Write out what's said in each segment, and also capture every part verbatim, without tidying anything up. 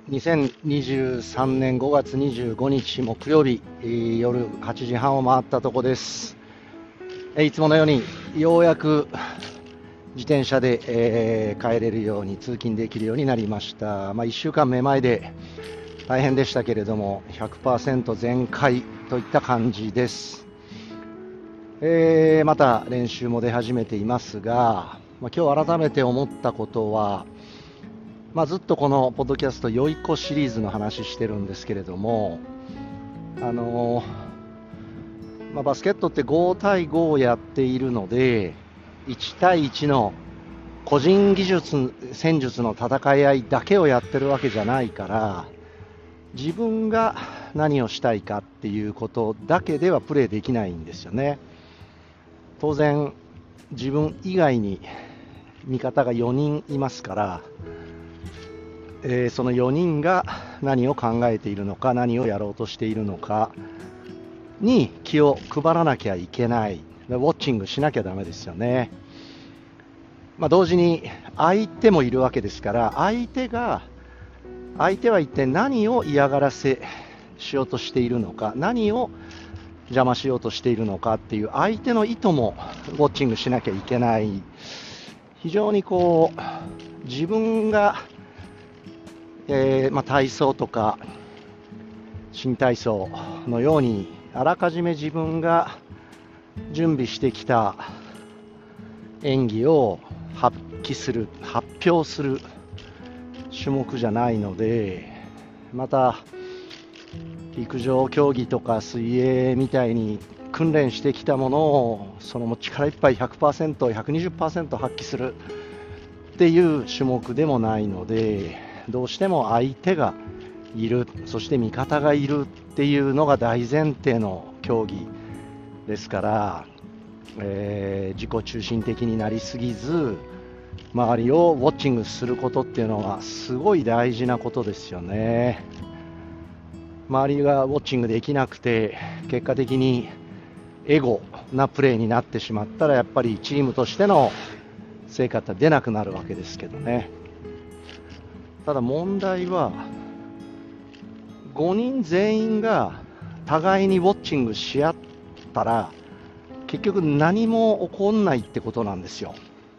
にせんにじゅうさんねんごがつにじゅうごにち木曜日、えー夜はちじはんを回ったところです。えーいつものようにようやく自転車で、えー帰れるように通勤できるようになりました。まあ、いっしゅうかんめまいで大変でしたけれども ひゃくパーセント 全開といった感じです。えーまた練習も出始めていますが、まあ、今日改めて思ったことは、まあ、ずっとこのポッドキャストよい子シリーズの話してるんですけれども、あのーまあ、バスケットってご対ごをやっているのでいち対いちの個人技術戦術の戦い合いだけをやってるわけじゃないから、自分が何をしたいかっていうことだけではプレーできないんですよね。当然自分以外に味方がよにんいますから、えーそのよにんが何を考えているのか、何をやろうとしているのかに気を配らなきゃいけない。ウォッチングしなきゃダメですよね。まあ、同時に相手もいるわけですから、相手が相手は一体何を嫌がらせしようとしているのか、何を邪魔しようとしているのかっていう相手の意図もウォッチングしなきゃいけない。非常にこう自分が、えーまあ、体操とか新体操のようにあらかじめ自分が準備してきた演技を発揮する、発表する種目じゃないので、また陸上競技とか水泳みたいに訓練してきたものをその力いっぱい ひゃくパーセント、ひゃくにじゅっパーセント 発揮するっていう種目でもないので、どうしても相手がいる、そして味方がいるっていうのが大前提の競技ですから、えー自己中心的になりすぎず周りをウォッチングすることっていうのはすごい大事なことですよね。周りがウォッチングできなくて結果的にエゴなプレーになってしまったら、やっぱりチームとしての成果って出なくなるわけですけどね。ただ問題はごにん全員が互いにウォッチングし合ったら結局何も起こんないってことなんですよ。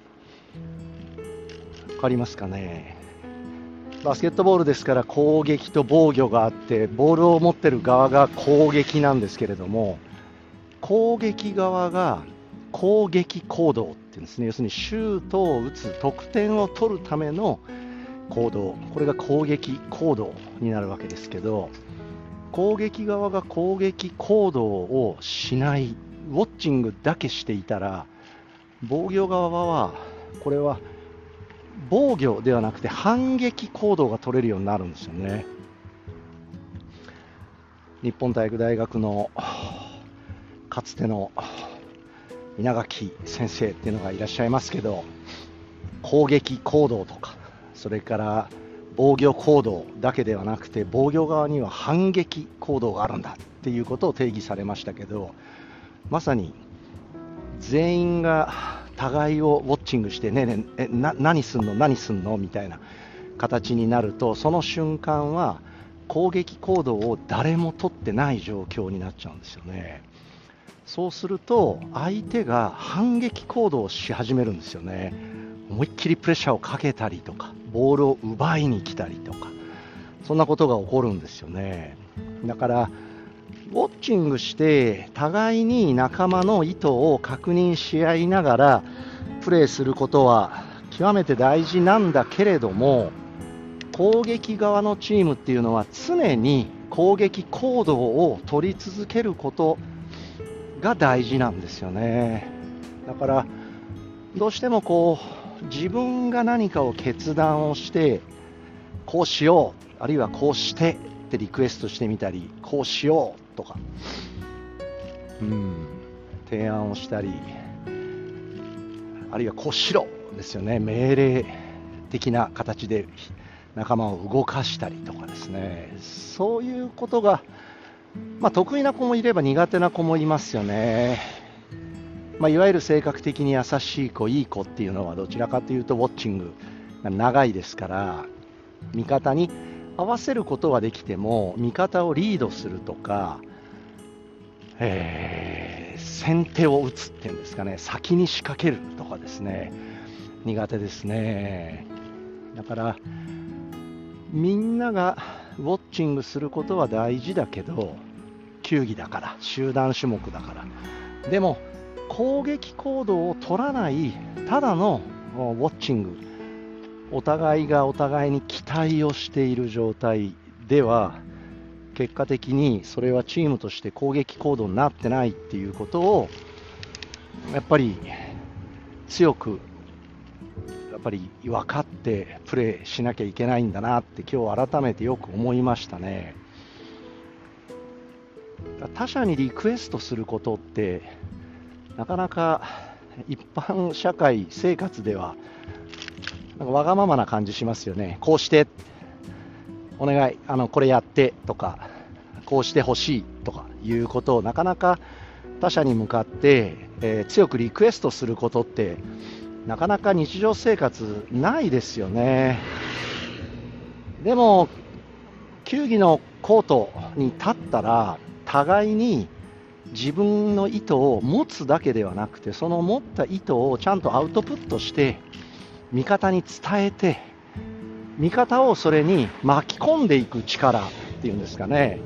わかりますかね。バスケットボールですから攻撃と防御があって、ボールを持ってる側が攻撃なんですけれども、攻撃側が攻撃行動っていうんですね。要するにシュートを打つ、得点を取るための行動、これが攻撃行動になるわけですけど、攻撃側が攻撃行動をしない、ウォッチングだけしていたら、防御側はこれは防御ではなくて反撃行動が取れるようになるんですよね。日本体育大学のかつての稲垣先生っていうのがいらっしゃいますけど、攻撃行動とかそれから防御行動だけではなくて、防御側には反撃行動があるんだっていうことを定義されましたけど、まさに全員が互いをウォッチングしてねえねえ、えな何すんの何すんのみたいな形になると、その瞬間は攻撃行動を誰も取ってない状況になっちゃうんですよね。そうすると相手が反撃行動をし始めるんですよね。思いっきりプレッシャーをかけたりとか、ボールを奪いに来たりとか、そんなことが起こるんですよね。だからウォッチングして互いに仲間の意図を確認し合いながらプレーすることは極めて大事なんだけれども、攻撃側のチームっていうのは常に攻撃行動を取り続けることが大事なんですよね。だからどうしてもこう自分が何かを決断をして、こうしよう、あるいはこうしてってリクエストしてみたり、こうしようとか、うん、提案をしたり、あるいはこうしろですよね、命令的な形で仲間を動かしたりとかですね、そういうことが、まあ、得意な子もいれば苦手な子もいますよね。まあ、いわゆる性格的に優しい子、いい子っていうのはどちらかというとウォッチングが長いですから、味方に合わせることはできても味方をリードするとか、えー先手を打つっていうんですかね、先に仕掛けるとかですね、苦手ですね。だからみんながウォッチングすることは大事だけど、球技だから、集団種目だから。でも攻撃行動を取らないただのウォッチング、お互いがお互いに期待をしている状態では、結果的にそれはチームとして攻撃行動になってないっていうことをやっぱり強くやっぱり分かってプレーしなきゃいけないんだなって今日改めてよく思いましたね。他者にリクエストすることってなかなか一般社会生活ではなんかわがままな感じしますよね。こうしてお願い、あのこれやってとか、こうしてほしいとかいうことをなかなか他者に向かって、えー強くリクエストすることってなかなか日常生活ないですよね。でも球技のコートに立ったら互いに自分の意図を持つだけではなくて、その持った意図をちゃんとアウトプットして味方に伝えて、味方をそれに巻き込んでいく力っていうんですかね。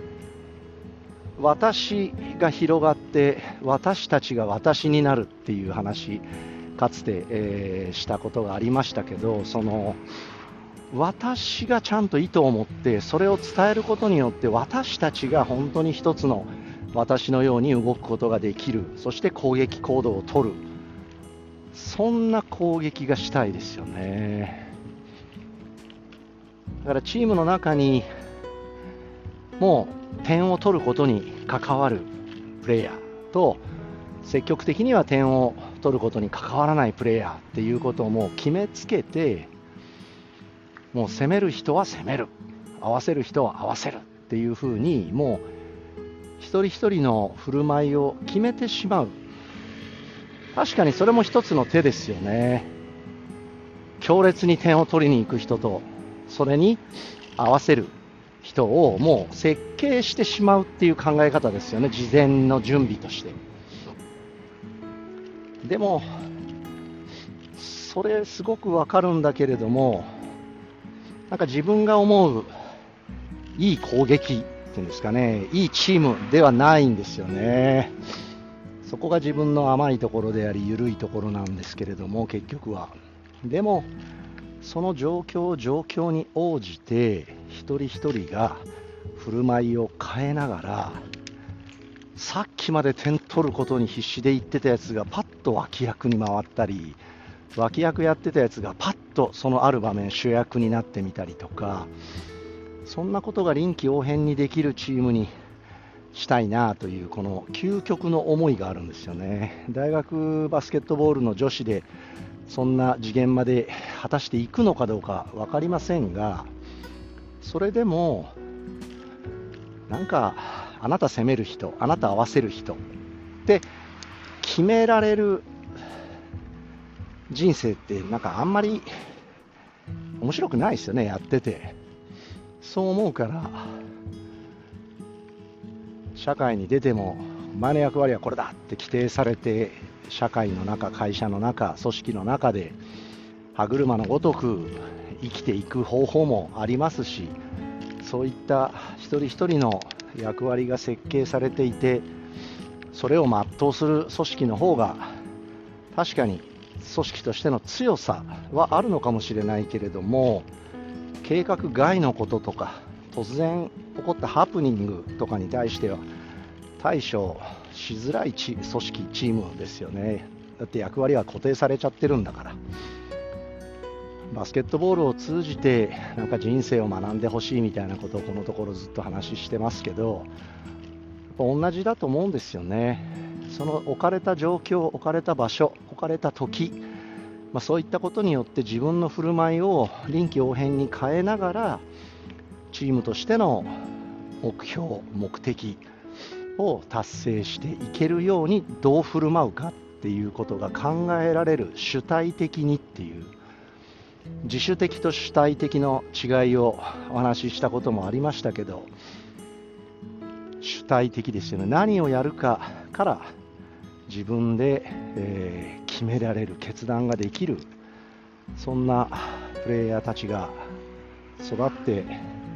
私が広がって私たちが私になるっていう話、かつて、えーしたことがありましたけど、その私がちゃんと意図を持ってそれを伝えることによって私たちが本当に一つの私のように動くことができる、そして攻撃行動を取る、そんな攻撃がしたいですよね。だからチームの中にもう点を取ることに関わるプレイヤーと、積極的には点を取ることに関わらないプレイヤーっていうことをもう決めつけて、もう攻める人は攻める、合わせる人は合わせるっていう風に、もう一人一人の振る舞いを決めてしまう。確かにそれも一つの手ですよね。強烈に点を取りに行く人とそれに合わせる人をもう設計してしまうっていう考え方ですよね、事前の準備として。でもそれすごくわかるんだけれども、なんか自分が思ういい攻撃っていうんですかね、いいチームではないんですよね。そこが自分の甘いところであり緩いところなんですけれども、結局は。でもその状況状況に応じて一人一人が振る舞いを変えながら、さっきまで点取ることに必死で言ってたやつがパッと脇役に回ったり、脇役やってたやつがパッとそのある場面主役になってみたりとか、そんなことが臨機応変にできるチームにしたいなという、この究極の思いがあるんですよね。大学バスケットボールの女子でそんな次元まで果たしていくのかどうか分かりませんが、それでもなんかあなた攻める人、あなた合わせる人って決められる人生ってなんかあんまり面白くないですよね、やってて。そう思うから、社会に出てもお前の役割はこれだって規定されて、社会の中、会社の中、組織の中で歯車のごとく生きていく方法もありますし、そういった一人一人の役割が設計されていて、それを全うする組織の方が確かに組織としての強さはあるのかもしれないけれども、計画外のこととか突然起こったハプニングとかに対しては対処しづらいチ組織チームですよね。だって役割は固定されちゃってるんだから。バスケットボールを通じてなんか人生を学んでほしいみたいなことをこのところずっと話してますけど、やっぱ同じだと思うんですよね。その置かれた状況、置かれた場所、置かれた時、まあ、そういったことによって自分の振る舞いを臨機応変に変えながら、チームとしての目標、目的を達成していけるようにどう振る舞うかっていうことが考えられる、主体的にっていう、 自主的と主体的の違いをお話ししたこともありましたけど、主体的ですよね。何をやるかから自分で、えー決められる、決断ができる、そんなプレイヤーたちが育って、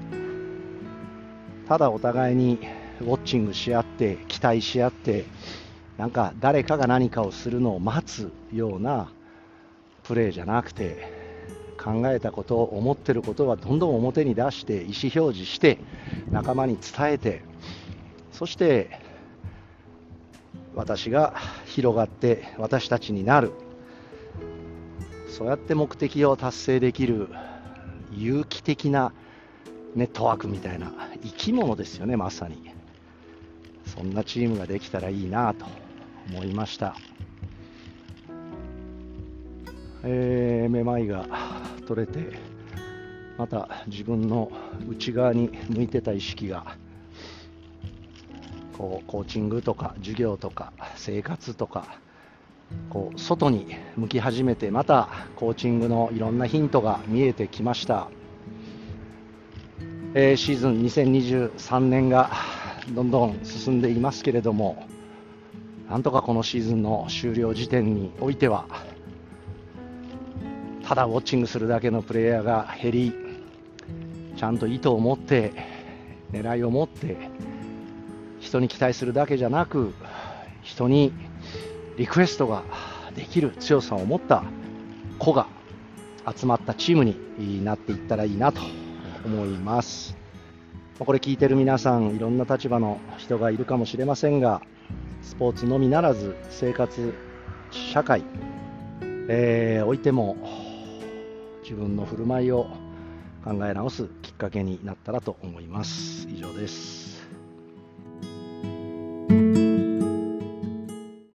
ただお互いにウォッチングし合って期待し合って、なんか誰かが何かをするのを待つようなプレーじゃなくて、考えたこと、思ってることはどんどん表に出して意思表示して仲間に伝えて、そして私が広がって私たちになる、そうやって目的を達成できる有機的なネットワークみたいな生き物ですよね。まさにそんなチームができたらいいなと思いました。えー、めまいが取れて、また自分の内側に向いてた意識がこうコーチングとか授業とか生活とかこう外に向き始めて、またコーチングのいろんなヒントが見えてきました。えー、シーズンにせんにじゅうさんねんがどんどん進んでいますけれども、なんとかこのシーズンの終了時点においてはただウォッチングするだけのプレイヤーが減り、ちゃんと意図を持って狙いを持って人に期待するだけじゃなく、人にリクエストができる強さを持った子が集まったチームになっていったらいいなと思います。これ聞いてる皆さん、いろんな立場の人がいるかもしれませんが、スポーツのみならず生活、社会、えー、おいても自分の振る舞いを考え直すきっかけになったらと思います。以上です。